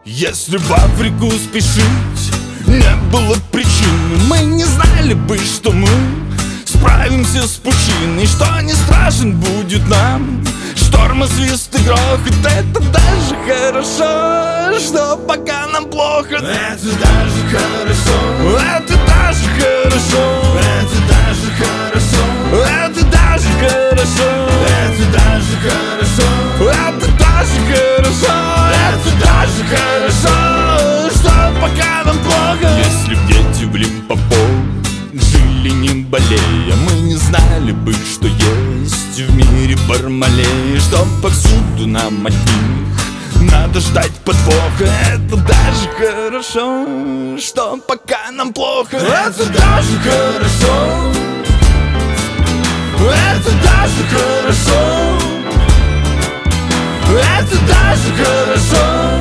Если в Африку спешить не было причины, мы не знали бы, что мы справимся с пучиной, что не страшен будет нам шторм и свист и грохот. Это даже хорошо, что пока нам плохо. Это даже хорошо, это даже хорошо, это даже хорошо, это даже хорошо, это даже хорошо, это даже хорошо, это даже хорошо, что пока нам плохо. Если б дети в Лимпопо жили не болея, мы не знали бы, что есть в мире Бармалей, что повсюду нам от них надо ждать подвоха. Это даже хорошо, что пока нам плохо. Это даже хорошо, это даже хорошо, это даже хорошо,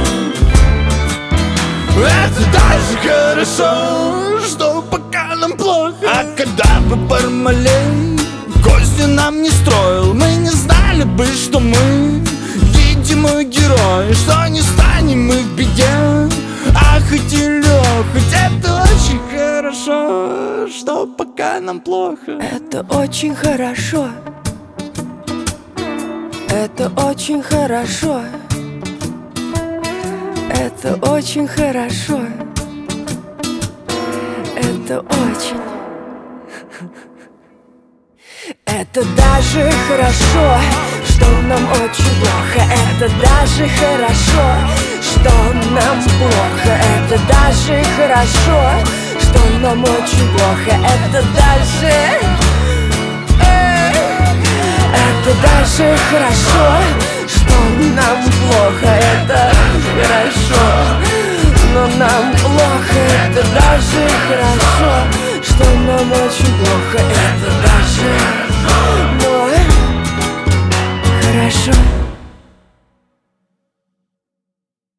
это даже хорошо, что пока нам плохо. А когда бы Бармалей козни нам не строил, мы не знали бы, что мы видимые герои, что не станем мы в беде. Ахать или охать, это очень хорошо, что пока нам плохо. Это очень хорошо. Это очень хорошо. Это очень хорошо. Это очень. Это даже хорошо, что нам очень плохо. Это даже хорошо, что нам плохо. Это даже хорошо, что нам очень плохо. Это даже хорошо, что нам плохо. Это хорошо, но нам плохо. Это даже хорошо, что нам очень плохо. Это даже, но хорошо.